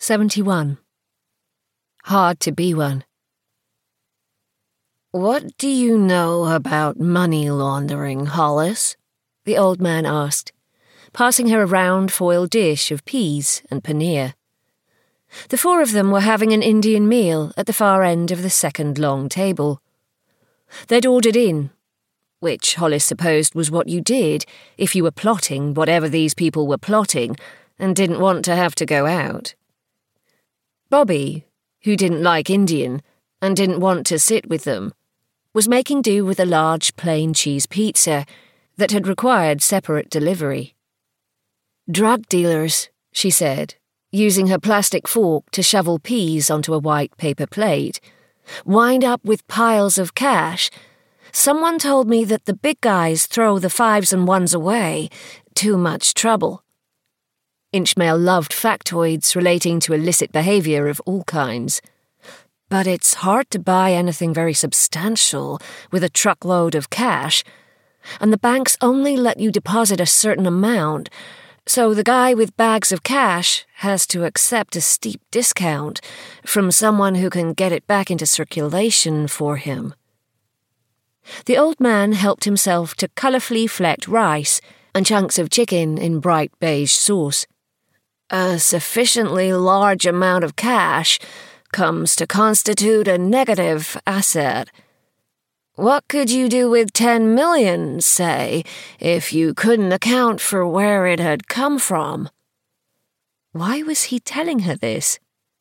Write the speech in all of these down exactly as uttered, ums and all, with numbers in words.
seventy-one. Hard to be one. "What do you know about money laundering, Hollis?" the old man asked, passing her a round foil dish of peas and paneer. The four of them were having an Indian meal at the far end of the second long table. They'd ordered in, which Hollis supposed was what you did if you were plotting whatever these people were plotting and didn't want to have to go out. Bobby, who didn't like Indian and didn't want to sit with them, was making do with a large plain cheese pizza that had required separate delivery. "Drug dealers," she said, using her plastic fork to shovel peas onto a white paper plate, "wind up with piles of cash. Someone told me that the big guys throw the fives and ones away. Too much trouble." Inchmail loved factoids relating to illicit behaviour of all kinds. But it's hard to buy anything very substantial with a truckload of cash, and the banks only let you deposit a certain amount, so the guy with bags of cash has to accept a steep discount from someone who can get it back into circulation for him. The old man helped himself to colourfully flecked rice and chunks of chicken in bright beige sauce. "A sufficiently large amount of cash comes to constitute a negative asset. What could you do with ten million, say, if you couldn't account for where it had come from?" Why was he telling her this?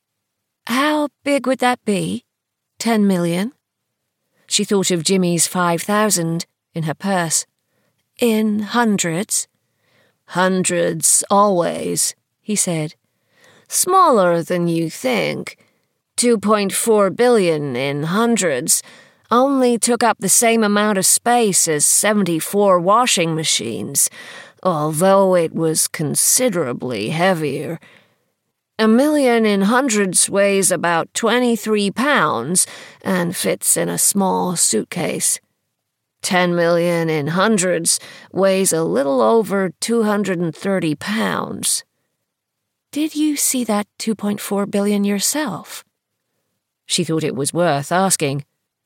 How big would that be? Ten million? She thought of Jimmy's five thousand in her purse. In hundreds? "Hundreds, always," he said. "Smaller than you think. two point four billion in hundreds only took up the same amount of space as seventy-four washing machines, although it was considerably heavier. A million in hundreds weighs about twenty-three pounds and fits in a small suitcase. Ten million in hundreds weighs a little over two hundred thirty pounds. Did you see that two point four billion yourself? She thought it was worth asking.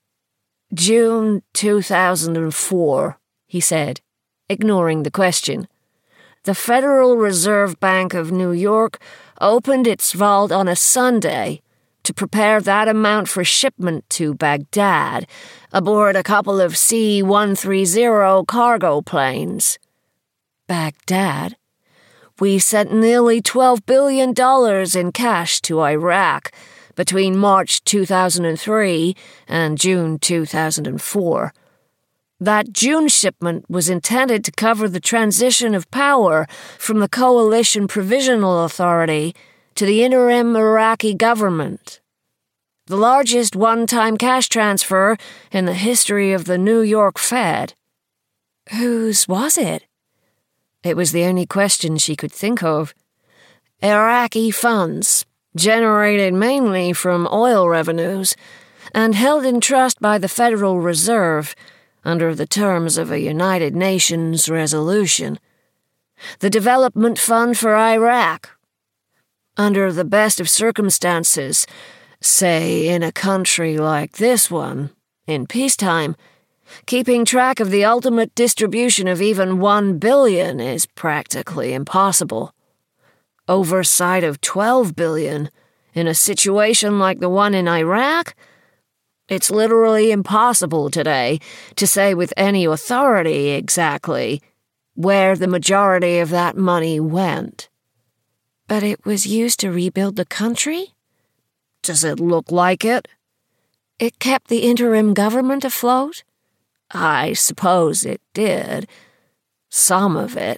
"June two thousand four, he said, ignoring the question. "The Federal Reserve Bank of New York opened its vault on a Sunday to prepare that amount for shipment to Baghdad aboard a couple of C one thirty cargo planes." Baghdad? "We sent nearly twelve billion dollars in cash to Iraq between March two thousand three and June two thousand four. That June shipment was intended to cover the transition of power from the Coalition Provisional Authority to the interim Iraqi government. The largest one-time cash transfer in the history of the New York Fed." Whose was it? It was the only question she could think of. "Iraqi funds, generated mainly from oil revenues, and held in trust by the Federal Reserve under the terms of a United Nations resolution. The Development Fund for Iraq. Under the best of circumstances, say in a country like this one, in peacetime, keeping track of the ultimate distribution of even one billion is practically impossible. Oversight of twelve billion in a situation like the one in Iraq? It's literally impossible today to say with any authority exactly where the majority of that money went." But it was used to rebuild the country? Does it look like it? It kept the interim government afloat? I suppose it did. Some of it.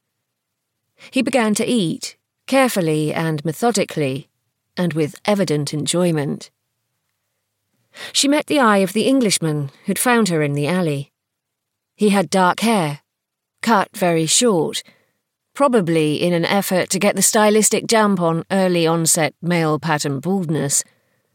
He began to eat, carefully and methodically, and with evident enjoyment. She met the eye of the Englishman who'd found her in the alley. He had dark hair, cut very short, probably in an effort to get the stylistic jump on early-onset male-pattern baldness.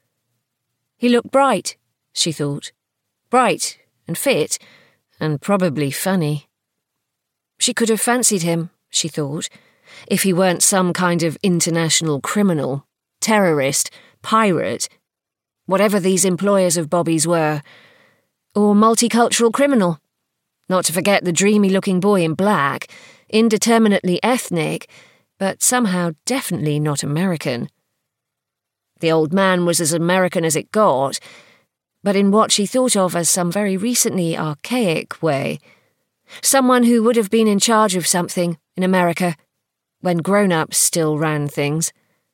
He looked bright, she thought. Bright and fit, and probably funny. She could have fancied him, she thought, if he weren't some kind of international criminal, terrorist, pirate, whatever these employers of Bobby's were, or multicultural criminal. Not to forget the dreamy-looking boy in black, indeterminately ethnic, but somehow definitely not American. The old man was as American as it got, but in what she thought of as some very recently archaic way. Someone who would have been in charge of something in America, when grown-ups still ran things.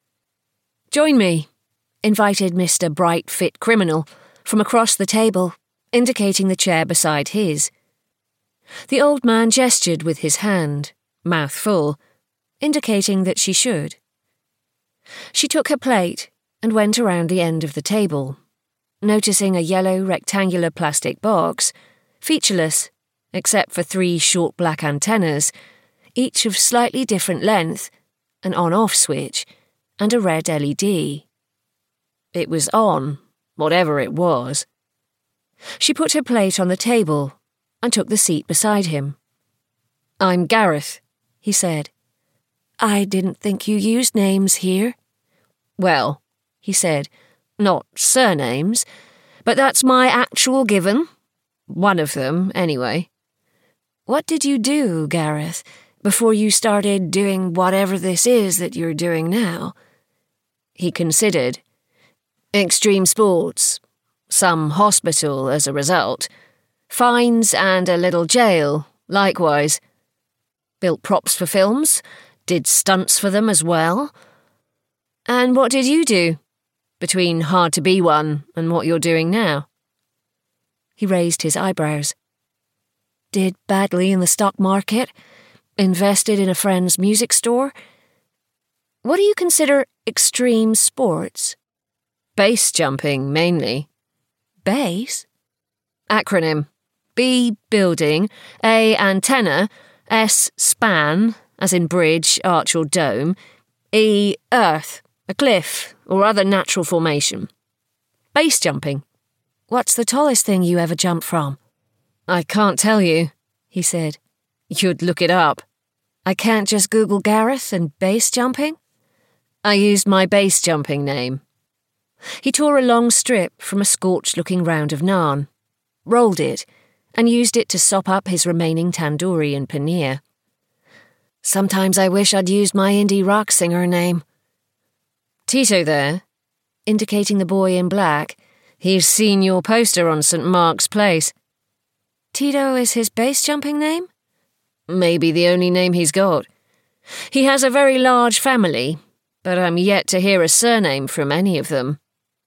"Join me," invited Mister Bright Fit Criminal from across the table, indicating the chair beside his. The old man gestured with his hand, mouth full, indicating that she should. She took her plate and went around the end of the table, noticing a yellow rectangular plastic box, featureless, except for three short black antennas, each of slightly different length, an on-off switch, and a red L E D. It was on, whatever it was. She put her plate on the table and took the seat beside him. "I'm Gareth," he said. "I didn't think you used names here." "Well," he said, "not surnames, but that's my actual given. One of them, anyway." "What did you do, Gareth, before you started doing whatever this is that you're doing now?" He considered. "Extreme sports. Some hospital as a result. Fines and a little jail, likewise. Built props for films, did stunts for them as well. And what did you do, between Hard to Be One and what you're doing now?" He raised his eyebrows. "Did badly in the stock market, invested in a friend's music store." "What do you consider extreme sports?" "Base jumping, mainly." "Base?" "Acronym. B, building, A, antenna, S, span, as in bridge, arch or dome, E, earth, a cliff, or other natural formation. Base jumping." "What's the tallest thing you ever jumped from?" "I can't tell you," he said. "You'd look it up." "I can't just Google Gareth and base jumping?" "I used my base jumping name." He tore a long strip from a scorched-looking round of naan, rolled it, and used it to sop up his remaining tandoori and paneer. "Sometimes I wish I'd used my indie rock singer name." "Tito there," indicating the boy in black. "He's seen your poster on Saint Mark's Place." "Tito is his base-jumping name?" "Maybe the only name he's got. He has a very large family, but I'm yet to hear a surname from any of them."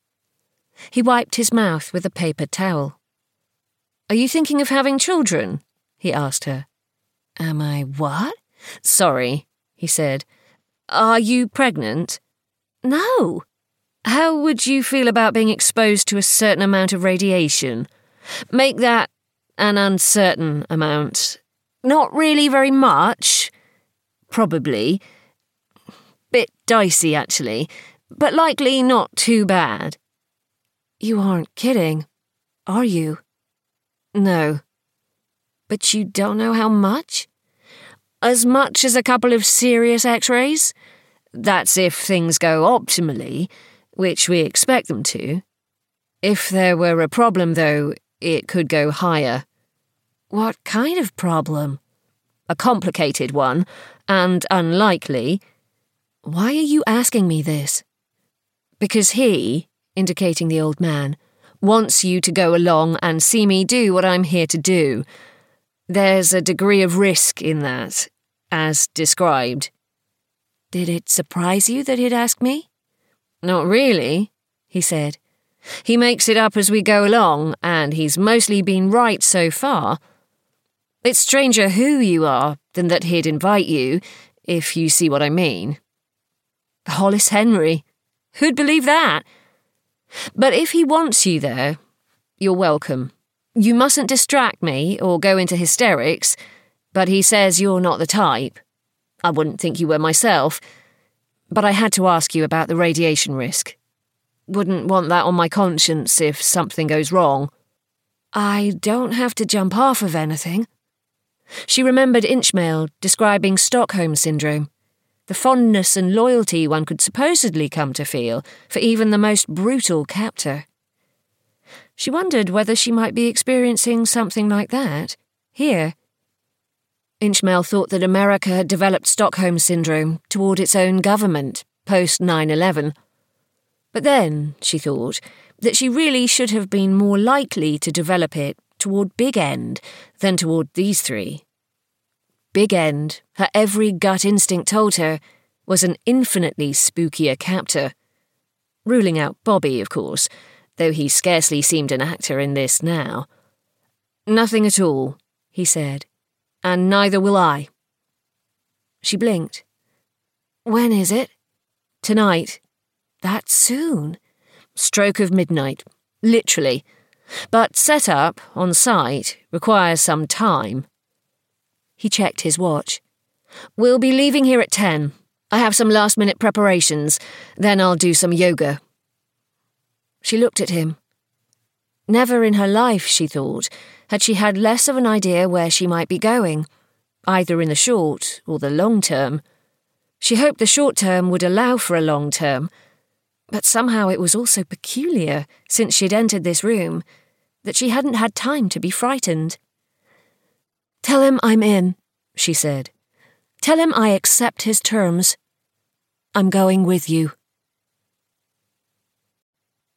He wiped his mouth with a paper towel. "Are you thinking of having children?" he asked her. "Am I what?" "Sorry," he said. "Are you pregnant?" "No." "How would you feel about being exposed to a certain amount of radiation? Make that an uncertain amount. Not really very much. Probably. Bit dicey, actually, but likely not too bad." "You aren't kidding, are you?" "No." "But you don't know how much?" "As much as a couple of serious x-rays. That's if things go optimally, which we expect them to. If there were a problem, though, it could go higher." "What kind of problem?" "A complicated one, and unlikely." "Why are you asking me this?" "Because he," indicating the old man, "wants you to go along and see me do what I'm here to do. There's a degree of risk in that, as described." "Did it surprise you that he'd ask me?" "Not really," he said. "He makes it up as we go along, and he's mostly been right so far. It's stranger who you are than that he'd invite you, if you see what I mean." "Hollis Henry. Who'd believe that?" "But if he wants you there, you're welcome. You mustn't distract me or go into hysterics, but he says you're not the type. I wouldn't think you were myself, but I had to ask you about the radiation risk. Wouldn't want that on my conscience if something goes wrong." "I don't have to jump off of anything." She remembered Inchmail describing Stockholm Syndrome. the fondness and loyalty one could supposedly come to feel for even the most brutal captor. She wondered whether she might be experiencing something like that, here. Inchmell thought that America had developed Stockholm Syndrome toward its own government, post nine eleven. But then, she thought, that she really should have been more likely to develop it toward Big End than toward these three. Big End, her every gut instinct told her, was an infinitely spookier captor. Ruling out Bobby, of course, though he scarcely seemed an actor in this now. "Nothing at all," he said, "and neither will I." She blinked. "When is it?" "Tonight." "That soon?" "Stroke of midnight. Literally. But set up, on site, requires some time." He checked his watch. "We'll be leaving here at ten. I have some last-minute preparations. Then I'll do some yoga." She looked at him. Never in her life, she thought, had she had less of an idea where she might be going, either in the short or the long term. She hoped the short term would allow for a long term, but somehow it was also peculiar, since she'd entered this room, that she hadn't had time to be frightened. "Tell him I'm in," she said. "Tell him I accept his terms. I'm going with you."